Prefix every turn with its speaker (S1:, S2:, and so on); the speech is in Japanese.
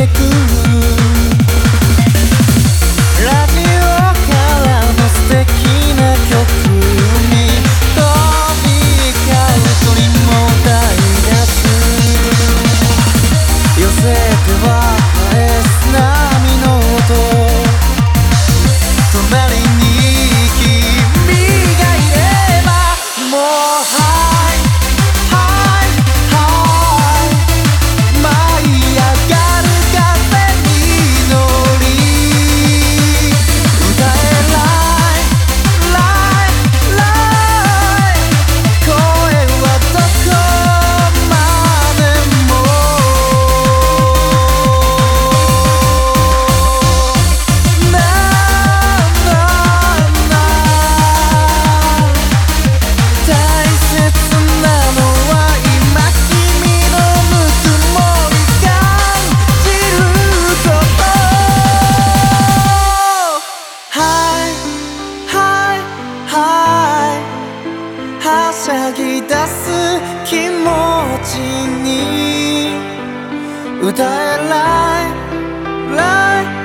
S1: てくラジオからの素敵な曲に飛び交う鳥も歌い出す寄せては返す波の音隣に君がいればもうはいはいはい舞い上がる風に乗り歌えライライライ声はどこまでも大切なのは今君のぬくもり感じることはいはいはいはしゃぎ出す気持ちに歌えライライ